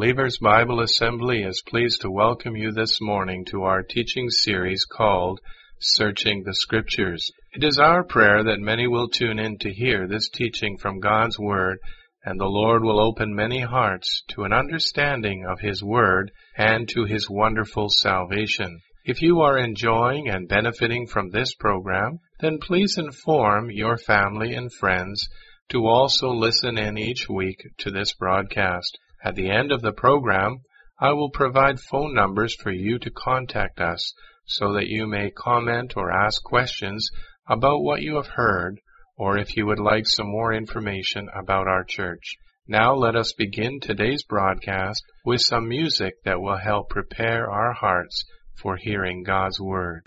Believers Bible Assembly is pleased to welcome you this morning to our teaching series called Searching the Scriptures. It is our prayer that many will tune in to hear this teaching from God's Word, and the Lord will open many hearts to an understanding of His Word and to His wonderful salvation. If you are enjoying and benefiting from this program, then please inform your family and friends to also listen in each week to this broadcast. At the end of the program, I will provide phone numbers for you to contact us so that you may comment or ask questions about what you have heard, or if you would like some more information about our church. Now let us begin today's broadcast with some music that will help prepare our hearts for hearing God's Word.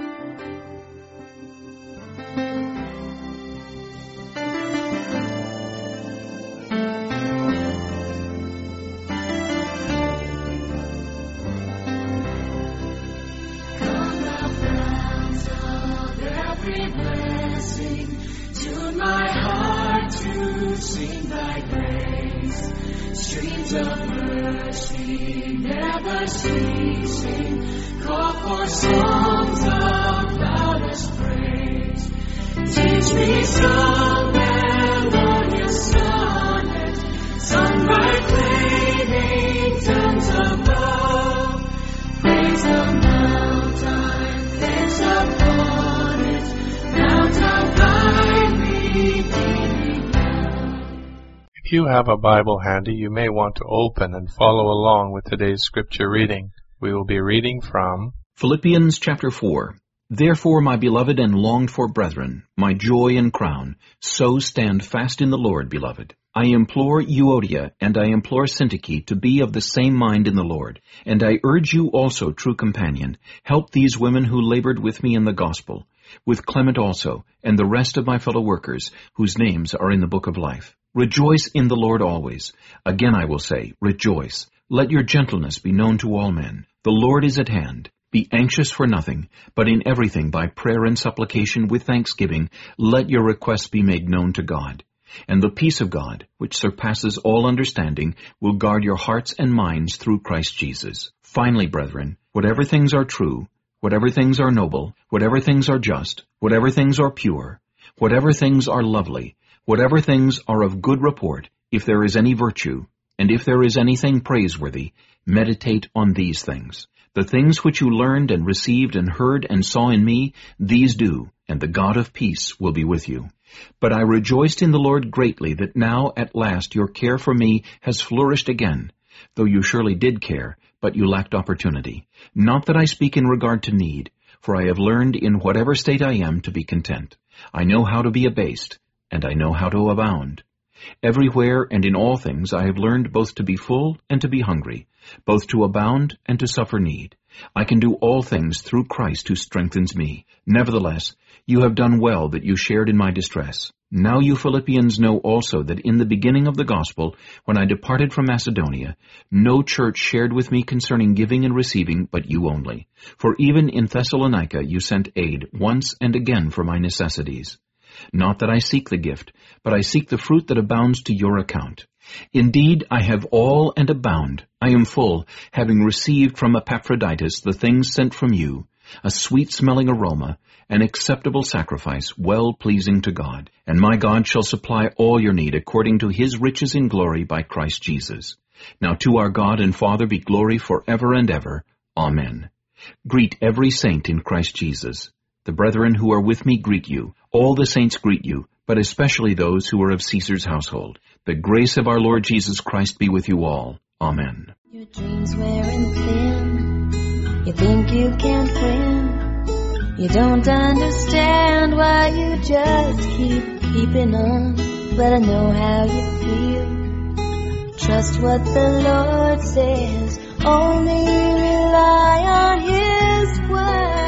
Sing thy grace, streams of mercy never ceasing, call for songs of loudest praise. Teach me some melodious sonnet, sung by flaming tongues above. Praise the mountain, fix upon it, mount of thy redeemed. If you have a Bible handy, you may want to open and follow along with today's scripture reading. We will be reading from Philippians chapter 4. Therefore, my beloved and longed for brethren, my joy and crown, so stand fast in the Lord, beloved. I implore Euodia and I implore Syntyche to be of the same mind in the Lord. And I urge you also, true companion, help these women who labored with me in the gospel, with Clement also, and the rest of my fellow workers, whose names are in the book of life. Rejoice in the Lord always. Again I will say, rejoice. Let your gentleness be known to all men. The Lord is at hand. Be anxious for nothing, but in everything by prayer and supplication with thanksgiving, let your requests be made known to God. And the peace of God, which surpasses all understanding, will guard your hearts and minds through Christ Jesus. Finally, brethren, whatever things are true, whatever things are noble, whatever things are just, whatever things are pure, whatever things are lovely, whatever things are of good report, if there is any virtue, and if there is anything praiseworthy, meditate on these things. The things which you learned and received and heard and saw in me, these do, and the God of peace will be with you. But I rejoiced in the Lord greatly that now at last your care for me has flourished again, though you surely did care, but you lacked opportunity. Not that I speak in regard to need, for I have learned in whatever state I am to be content. I know how to be abased, and I know how to abound. Everywhere and in all things I have learned both to be full and to be hungry, both to abound and to suffer need. I can do all things through Christ who strengthens me. Nevertheless, you have done well that you shared in my distress. Now you Philippians know also that in the beginning of the gospel, when I departed from Macedonia, no church shared with me concerning giving and receiving, but you only. For even in Thessalonica you sent aid once and again for my necessities. Not that I seek the gift, but I seek the fruit that abounds to your account. Indeed, I have all and abound. I am full, having received from Epaphroditus the things sent from you, a sweet-smelling aroma, an acceptable sacrifice, well-pleasing to God. And my God shall supply all your need according to His riches in glory by Christ Jesus. Now to our God and Father be glory forever and ever. Amen. Greet every saint in Christ Jesus. The brethren who are with me greet you. All the saints greet you, but especially those who are of Caesar's household. The grace of our Lord Jesus Christ be with you all. Amen. Your dreams wearing thin. You think you can't win. You don't understand why you just keeping on. But I know how you feel. Trust what the Lord says. Only rely on His word.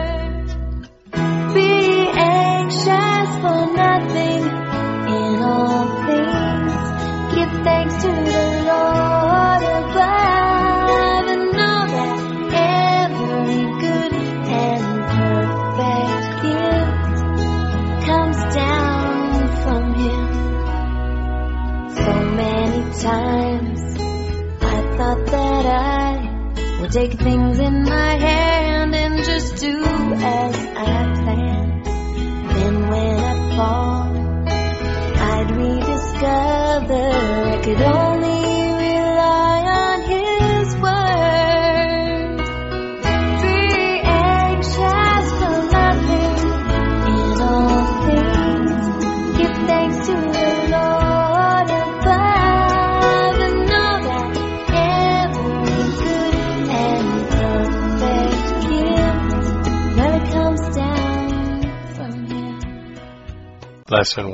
Be anxious for nothing, in all things give thanks to the Lord above, and know that every good and perfect gift comes down from Him. So many times I thought thought that I would take things in my hand and just do as I planned. Then when I fall, I'd rediscover I could only rely on His word. Be anxious for nothing, in all things give thanks to the Lord above, and know that every good and perfect gift really comes down from Him. Lesson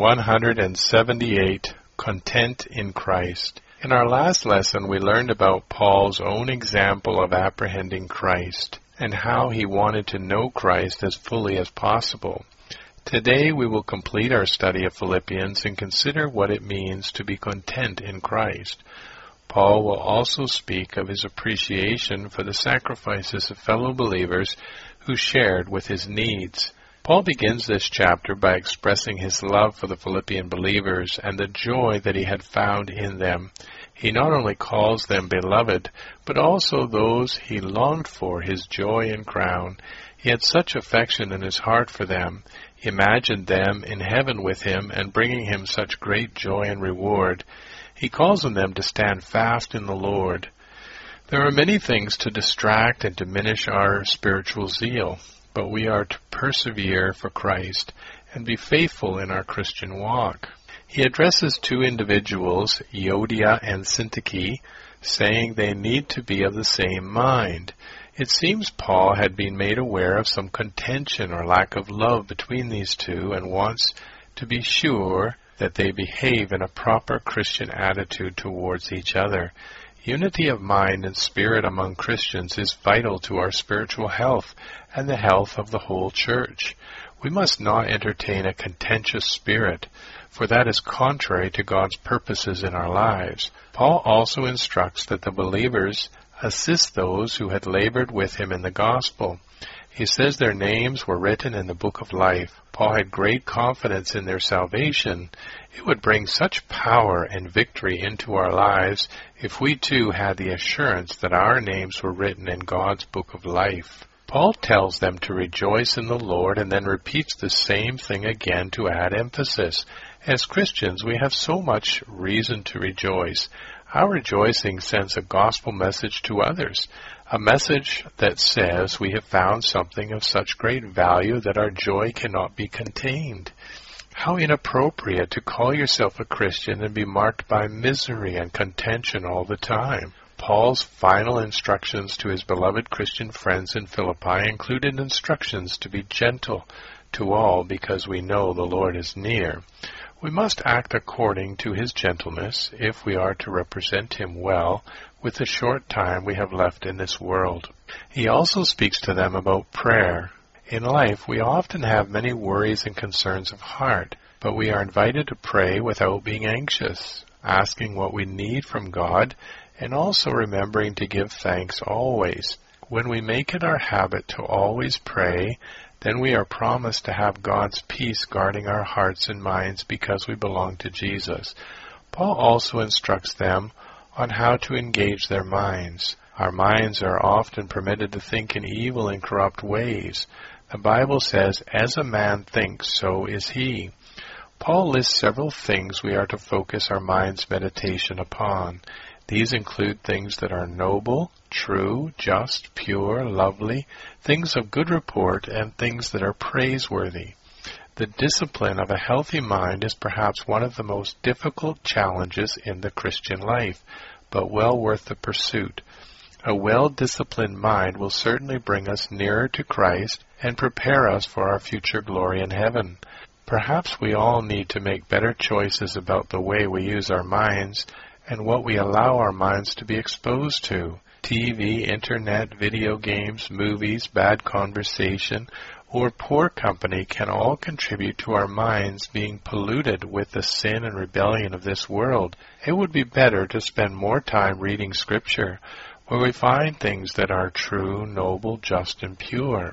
178, Content in Christ. In our last lesson, we learned about Paul's own example of apprehending Christ and how he wanted to know Christ as fully as possible. Today, we will complete our study of Philippians and consider what it means to be content in Christ. Paul will also speak of his appreciation for the sacrifices of fellow believers who shared with his needs. Paul begins this chapter by expressing his love for the Philippian believers and the joy that he had found in them. He not only calls them beloved, but also those he longed for, his joy and crown. He had such affection in his heart for them. He imagined them in heaven with him and bringing him such great joy and reward. He calls on them to stand fast in the Lord. There are many things to distract and diminish our spiritual zeal, but we are to persevere for Christ and be faithful in our Christian walk. He addresses two individuals, Euodia and Syntyche, saying they need to be of the same mind. It seems Paul had been made aware of some contention or lack of love between these two and wants to be sure that they behave in a proper Christian attitude towards each other. Unity of mind and spirit among Christians is vital to our spiritual health and the health of the whole church. We must not entertain a contentious spirit, for that is contrary to God's purposes in our lives. Paul also instructs that the believers assist those who had labored with him in the gospel. He says their names were written in the book of life. Paul had great confidence in their salvation. It would bring such power and victory into our lives if we too had the assurance that our names were written in God's book of life. Paul tells them to rejoice in the Lord and then repeats the same thing again to add emphasis. As Christians, we have so much reason to rejoice. Our rejoicing sends a gospel message to others, a message that says we have found something of such great value that our joy cannot be contained. How inappropriate to call yourself a Christian and be marked by misery and contention all the time. Paul's final instructions to his beloved Christian friends in Philippi included instructions to be gentle to all because we know the Lord is near. We must act according to his gentleness if we are to represent him well with the short time we have left in this world. He also speaks to them about prayer. In life, we often have many worries and concerns of heart, but we are invited to pray without being anxious, asking what we need from God, and also remembering to give thanks always. When we make it our habit to always pray, then we are promised to have God's peace guarding our hearts and minds because we belong to Jesus. Paul also instructs them on how to engage their minds. Our minds are often permitted to think in evil and corrupt ways. The Bible says, "As a man thinks, so is he." Paul lists several things we are to focus our mind's meditation upon. These include things that are noble, true, just, pure, lovely, things of good report, and things that are praiseworthy. The discipline of a healthy mind is perhaps one of the most difficult challenges in the Christian life, but well worth the pursuit. A well-disciplined mind will certainly bring us nearer to Christ and prepare us for our future glory in heaven. Perhaps we all need to make better choices about the way we use our minds and what we allow our minds to be exposed to. TV, internet, video games, movies, bad conversation, or poor company can all contribute to our minds being polluted with the sin and rebellion of this world. It would be better to spend more time reading Scripture, where we find things that are true, noble, just, and pure.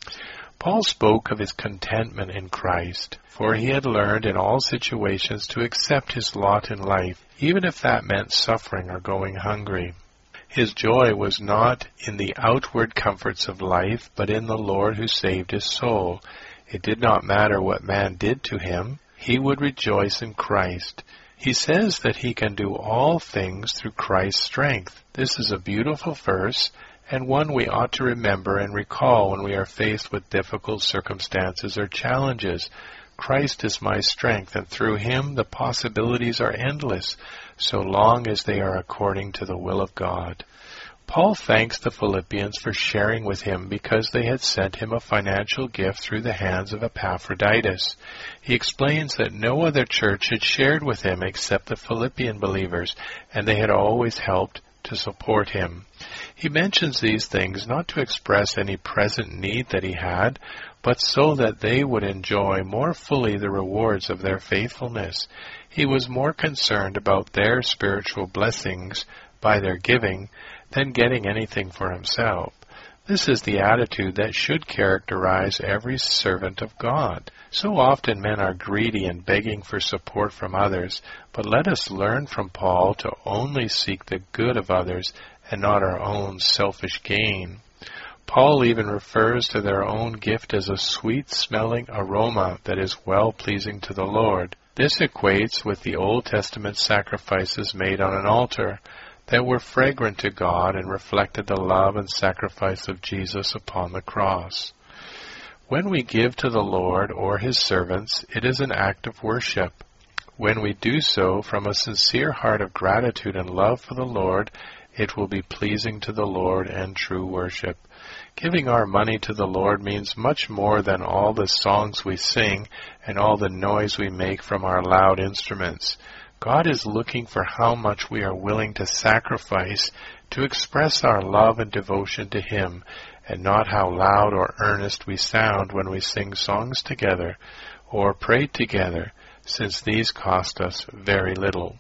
Paul spoke of his contentment in Christ, for he had learned in all situations to accept his lot in life, even if that meant suffering or going hungry. His joy was not in the outward comforts of life, but in the Lord who saved his soul. It did not matter what man did to him. He would rejoice in Christ. He says that he can do all things through Christ's strength. This is a beautiful verse, and one we ought to remember and recall when we are faced with difficult circumstances or challenges. Christ is my strength, and through him the possibilities are endless, so long as they are according to the will of God. Paul thanks the Philippians for sharing with him because they had sent him a financial gift through the hands of Epaphroditus. He explains that no other church had shared with him except the Philippian believers, and they had always helped to support him. He mentions these things not to express any present need that he had, but so that they would enjoy more fully the rewards of their faithfulness. He was more concerned about their spiritual blessings by their giving than getting anything for himself. This is the attitude that should characterize every servant of God. So often men are greedy and begging for support from others, but let us learn from Paul to only seek the good of others and not our own selfish gain. Paul even refers to their own gift as a sweet-smelling aroma that is well-pleasing to the Lord. This equates with the Old Testament sacrifices made on an altar that were fragrant to God and reflected the love and sacrifice of Jesus upon the cross. When we give to the Lord or his servants, it is an act of worship. When we do so from a sincere heart of gratitude and love for the Lord, it will be pleasing to the Lord and true worship. Giving our money to the Lord means much more than all the songs we sing and all the noise we make from our loud instruments. God is looking for how much we are willing to sacrifice to express our love and devotion to him, and not how loud or earnest we sound when we sing songs together or pray together, since these cost us very little.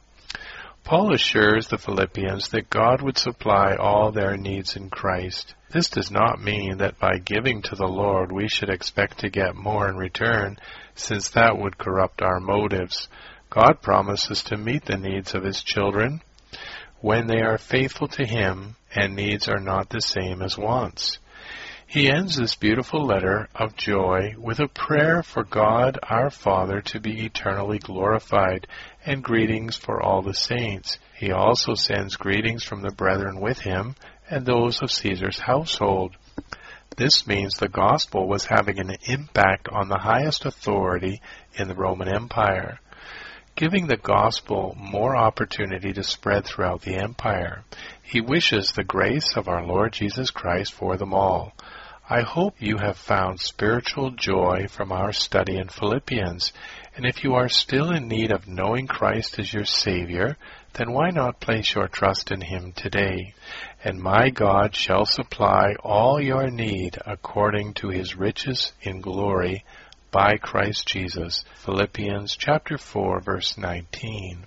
Paul assures the Philippians that God would supply all their needs in Christ. This does not mean that by giving to the Lord we should expect to get more in return, since that would corrupt our motives. God promises to meet the needs of his children when they are faithful to him, and needs are not the same as wants. He ends this beautiful letter of joy with a prayer for God our Father to be eternally glorified, and greetings for all the saints. He also sends greetings from the brethren with him and those of Caesar's household. This means the gospel was having an impact on the highest authority in the Roman Empire, giving the gospel more opportunity to spread throughout the empire. He wishes the grace of our Lord Jesus Christ for them all. I hope you have found spiritual joy from our study in Philippians, and if you are still in need of knowing Christ as your Savior, then why not place your trust in him today? And my God shall supply all your need according to his riches in glory by Christ Jesus. Philippians chapter 4, verse 19.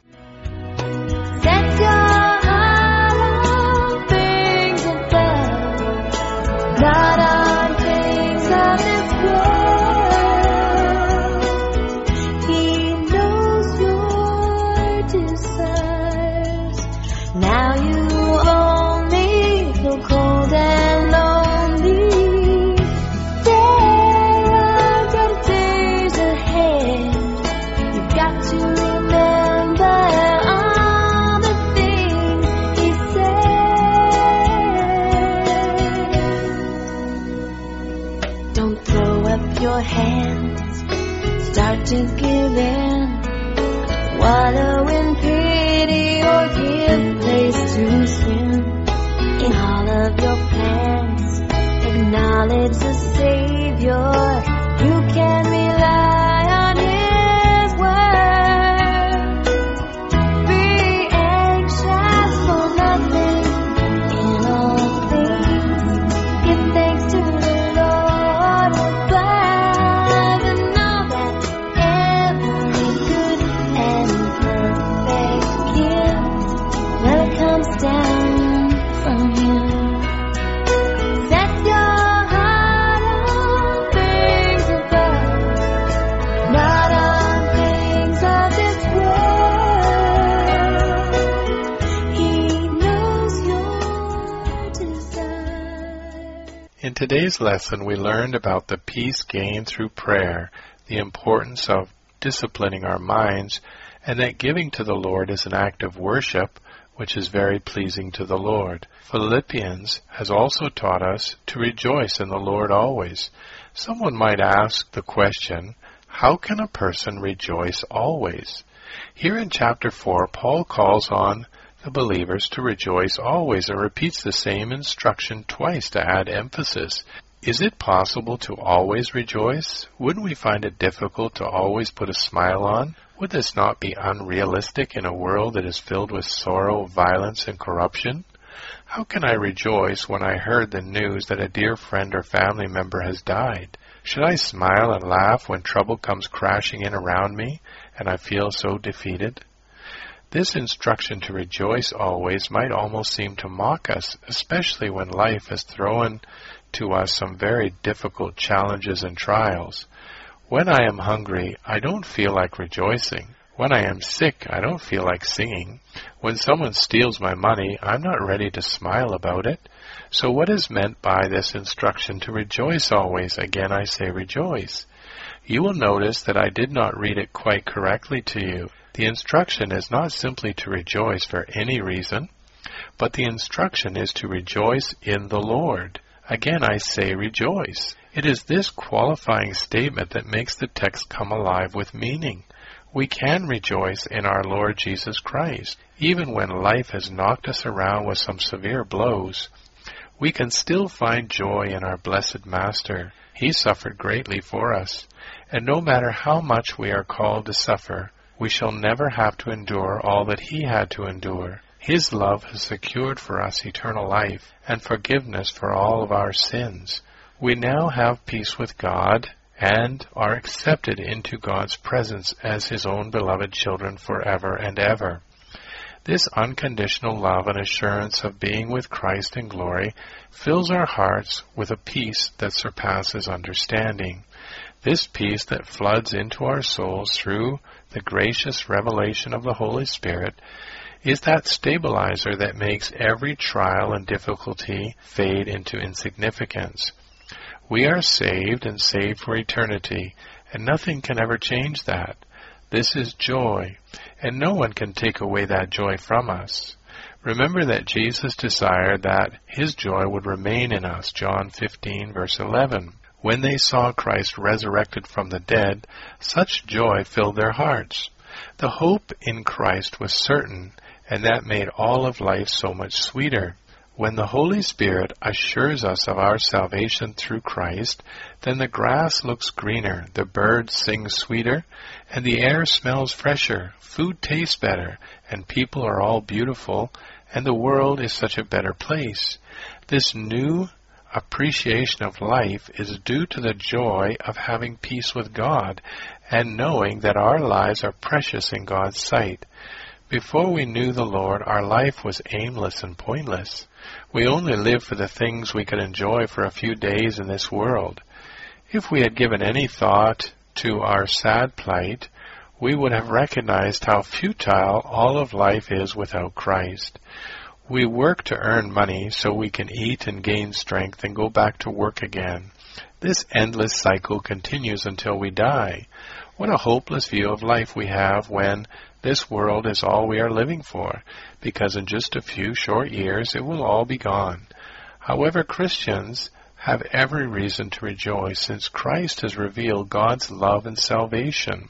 Set your heart on things above, not on things of this world. He knows your desires. Now you only feel cold and lonely. There are better days ahead. You've got to remember all the things he said. Don't throw up your hands, start to give in, wallow in pity or give place to sin. In all of your plans, acknowledge the Savior. You can rely on his word. today's lesson, we learned about the peace gained through prayer, the importance of disciplining our minds, and that giving to the Lord is an act of worship, which is very pleasing to the Lord. Philippians has also taught us to rejoice in the Lord always. Someone might ask the question, how can a person rejoice always? Here in chapter 4, Paul calls on the believers to rejoice always and repeats the same instruction twice to add emphasis. Is it possible to always rejoice? Wouldn't we find it difficult to always put a smile on? Would this not be unrealistic in a world that is filled with sorrow, violence, and corruption? How can I rejoice when I heard the news that a dear friend or family member has died? Should I smile and laugh when trouble comes crashing in around me and I feel so defeated? This instruction to rejoice always might almost seem to mock us, especially when life has thrown to us some very difficult challenges and trials. When I am hungry, I don't feel like rejoicing. When I am sick, I don't feel like singing. When someone steals my money, I'm not ready to smile about it. So what is meant by this instruction to rejoice always? Again, I say rejoice. You will notice that I did not read it quite correctly to you. The instruction is not simply to rejoice for any reason, but the instruction is to rejoice in the Lord. Again, I say rejoice. It is this qualifying statement that makes the text come alive with meaning. We can rejoice in our Lord Jesus Christ. Even when life has knocked us around with some severe blows, we can still find joy in our blessed Master. He suffered greatly for us, and no matter how much we are called to suffer, we shall never have to endure all that He had to endure. His love has secured for us eternal life and forgiveness for all of our sins. We now have peace with God and are accepted into God's presence as His own beloved children forever and ever. This unconditional love and assurance of being with Christ in glory fills our hearts with a peace that surpasses understanding. This peace that floods into our souls through the gracious revelation of the Holy Spirit is that stabilizer that makes every trial and difficulty fade into insignificance. We are saved and saved for eternity, and nothing can ever change that. This is joy, and no one can take away that joy from us. Remember that Jesus desired that His joy would remain in us, John 15, verse 11. When they saw Christ resurrected from the dead, such joy filled their hearts. The hope in Christ was certain, and that made all of life so much sweeter. When the Holy Spirit assures us of our salvation through Christ, then the grass looks greener, the birds sing sweeter, and the air smells fresher, food tastes better, and people are all beautiful, and the world is such a better place. This new appreciation of life is due to the joy of having peace with God and knowing that our lives are precious in God's sight. Before we knew the Lord, our life was aimless and pointless. We only lived for the things we could enjoy for a few days in this world. If we had given any thought to our sad plight, we would have recognized how futile all of life is without Christ. We work to earn money so we can eat and gain strength and go back to work again. This endless cycle continues until we die. What a hopeless view of life we have when this world is all we are living for, because in just a few short years it will all be gone. However, Christians have every reason to rejoice since Christ has revealed God's love and salvation.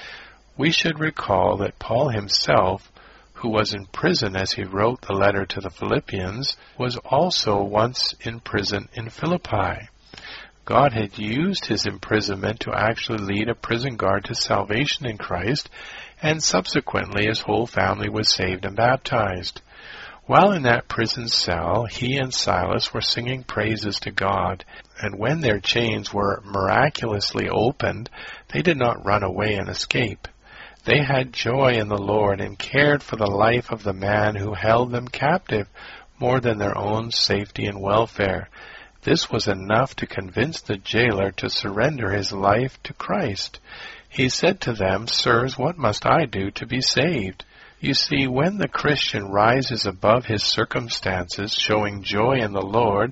We should recall that Paul himself, who was in prison as he wrote the letter to the Philippians, was also once in prison in Philippi. God had used his imprisonment to actually lead a prison guard to salvation in Christ, and subsequently his whole family was saved and baptized. While in that prison cell, he and Silas were singing praises to God, and when their chains were miraculously opened, they did not run away and escape. They had joy in the Lord and cared for the life of the man who held them captive more than their own safety and welfare. This was enough to convince the jailer to surrender his life to Christ. He said to them, "Sirs, what must I do to be saved?" You see, when the Christian rises above his circumstances, showing joy in the Lord,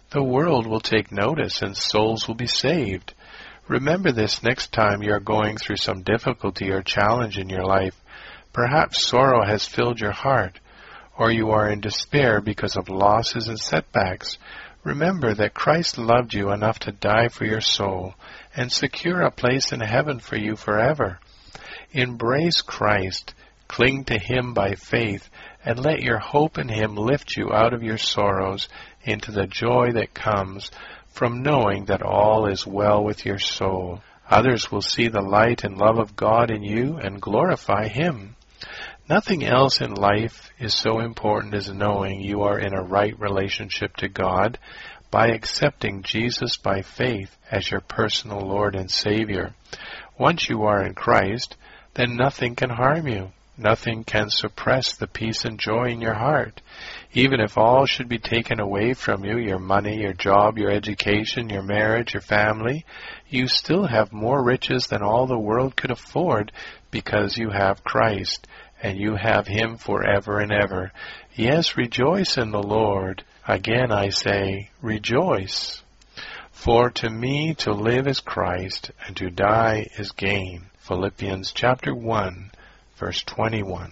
the world will take notice and souls will be saved. Remember this next time you are going through some difficulty or challenge in your life. Perhaps sorrow has filled your heart, or you are in despair because of losses and setbacks. Remember that Christ loved you enough to die for your soul and secure a place in heaven for you forever. Embrace Christ, cling to Him by faith, and let your hope in Him lift you out of your sorrows into the joy that comes from knowing that all is well with your soul. Others will see the light and love of God in you and glorify Him. Nothing else in life is so important as knowing you are in a right relationship to God by accepting Jesus by faith as your personal Lord and Savior. Once you are in Christ, then nothing can harm you. Nothing can suppress the peace and joy in your heart. Even if all should be taken away from you, your money, your job, your education, your marriage, your family, you still have more riches than all the world could afford because you have Christ, and you have Him forever and ever. Yes, rejoice in the Lord. Again I say, rejoice. For to me to live is Christ, and to die is gain. Philippians chapter 1, verse 21.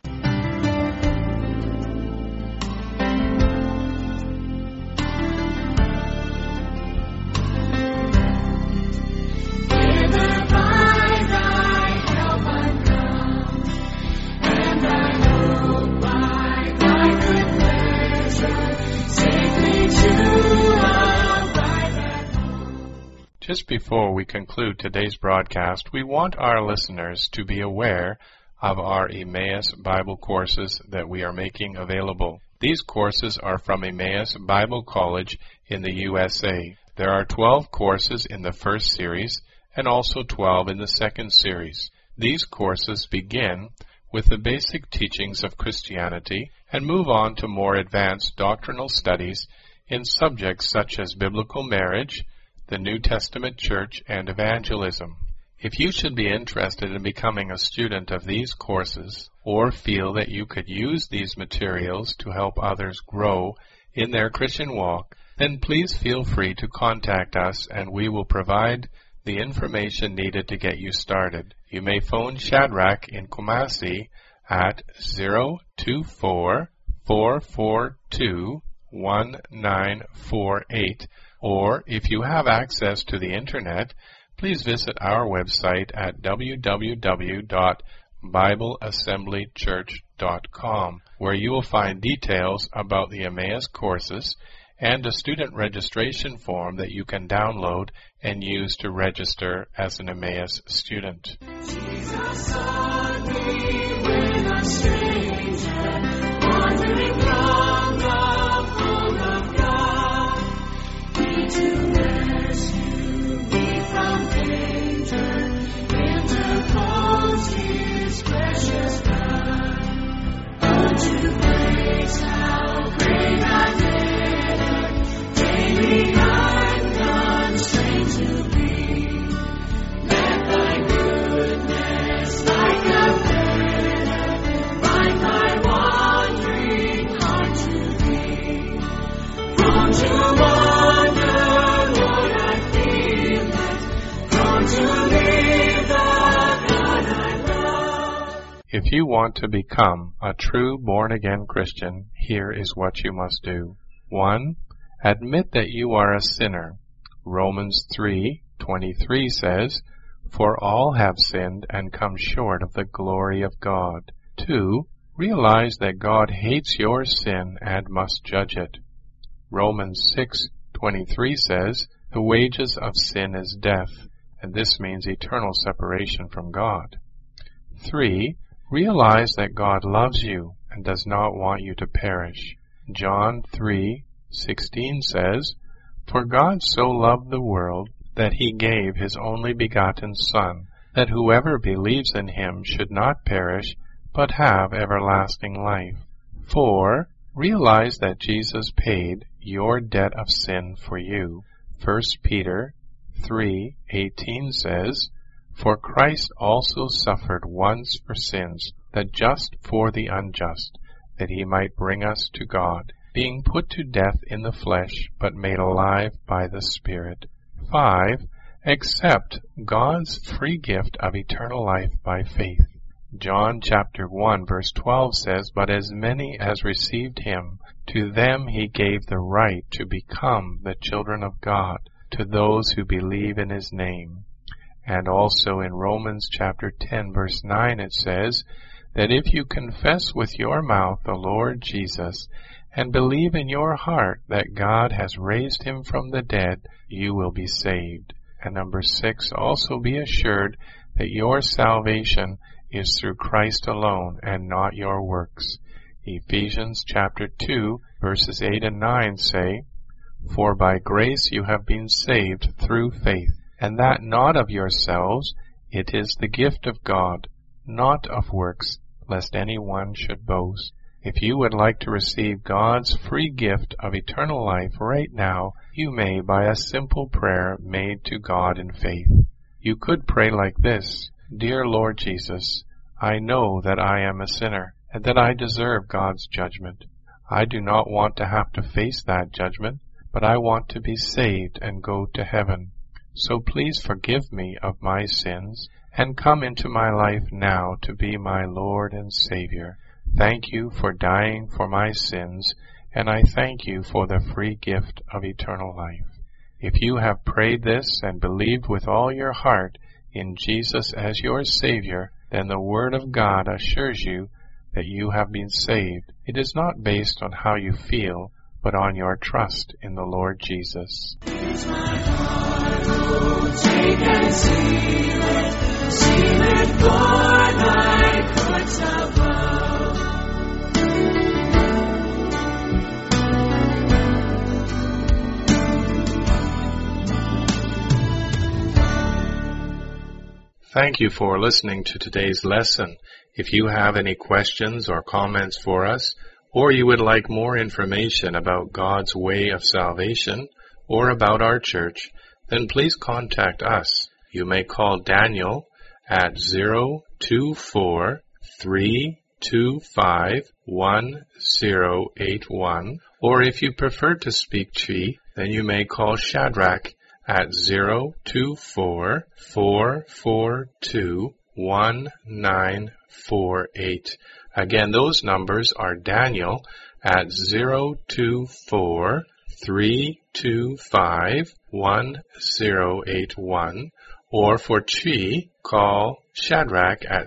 Just before we conclude today's broadcast, we want our listeners to be aware of our Emmaus Bible courses that we are making available. These courses are from Emmaus Bible College in the USA. There are 12 courses in the first series and also 12 in the second series. These courses begin with the basic teachings of Christianity and move on to more advanced doctrinal studies in subjects such as biblical marriage, the New Testament Church, and evangelism. If you should be interested in becoming a student of these courses or feel that you could use these materials to help others grow in their Christian walk, then please feel free to contact us and we will provide the information needed to get you started. You may phone Shadrach in Kumasi at 024-442-1948, or if you have access to the Internet, please visit our website at www.bibleassemblychurch.com, where you will find details about the Emmaus courses and a student registration form that you can download and use to register as an Emmaus student. Jesus sought me when a stranger, wandering from the fold of God. He to rescue me from danger, interposed His precious blood. Unto grace how great I did, daily I'm constrained to be. Let Thy goodness like a feather bind my wandering heart to Thee. Prone to wander, Lord, I feel it. Prone to leave the God I love. If you want to become a true born-again Christian, here is what you must do. 1. Admit that you are a sinner. Romans 3:23 says, "For all have sinned and come short of the glory of God." 2. Realize that God hates your sin and must judge it. Romans 6:23 says, "The wages of sin is death," and this means eternal separation from God. 3. Realize that God loves you and does not want you to perish. John 3:16 says, "For God so loved the world that He gave His only begotten Son, that whoever believes in Him should not perish, but have everlasting life." 4. Realize that Jesus paid your debt of sin for you. 1 Peter 3:18 says, "For Christ also suffered once for sins, the just for the unjust, that He might bring us to God." being put to death in the flesh, but made alive by the Spirit. 5. Accept God's free gift of eternal life by faith. John chapter 1 verse 12 says, "But as many as received him, to them he gave the right to become the children of God, to those who believe in his name." And also in Romans chapter 10 verse 9 it says that if you confess with your mouth the Lord Jesus and believe in your heart that God has raised him from the dead, you will be saved. And number 6, also be assured that your salvation is through Christ alone and not your works. Ephesians chapter 2 verses 8 and 9 say, "For by grace you have been saved through faith, and that not of yourselves, it is the gift of God, not of works, lest any one should boast." If you would like to receive God's free gift of eternal life right now, you may by a simple prayer made to God in faith. You could pray like this: "Dear Lord Jesus, I know that I am a sinner and that I deserve God's judgment. I do not want to have to face that judgment, but I want to be saved and go to heaven. So please forgive me of my sins and come into my life now to be my Lord and Savior. Thank you for dying for my sins, and I thank you for the free gift of eternal life." If you have prayed this and believed with all your heart in Jesus as your Savior, then the Word of God assures you that you have been saved. It is not based on how you feel, but on your trust in the Lord Jesus. It's my heart, oh, take and seal it for thy courts above. Thank you for listening to today's lesson. If you have any questions or comments for us, or you would like more information about God's way of salvation, or about our church, then please contact us. You may call Daniel at 024-325-1081, or if you prefer to speak Twi, then you may call Shadrach at 024-442-1948. Again, those numbers are Daniel at 024-325-1081, or for Twi, call Shadrach at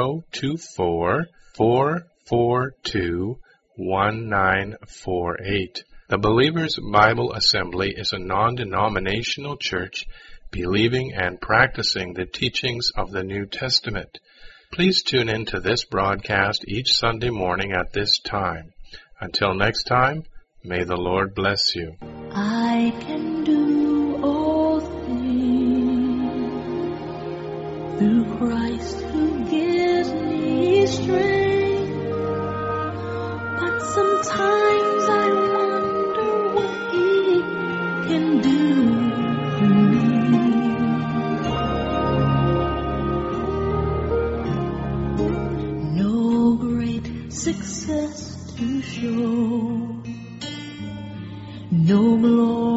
024-442-1948. The Believers Bible Assembly is a non-denominational church believing and practicing the teachings of the New Testament. Please tune in to this broadcast each Sunday morning at this time. Until next time, may the Lord bless you. I can do all things through Christ who gives me strength. But sometimes I wonder what He can do through me. No great success to show, no glory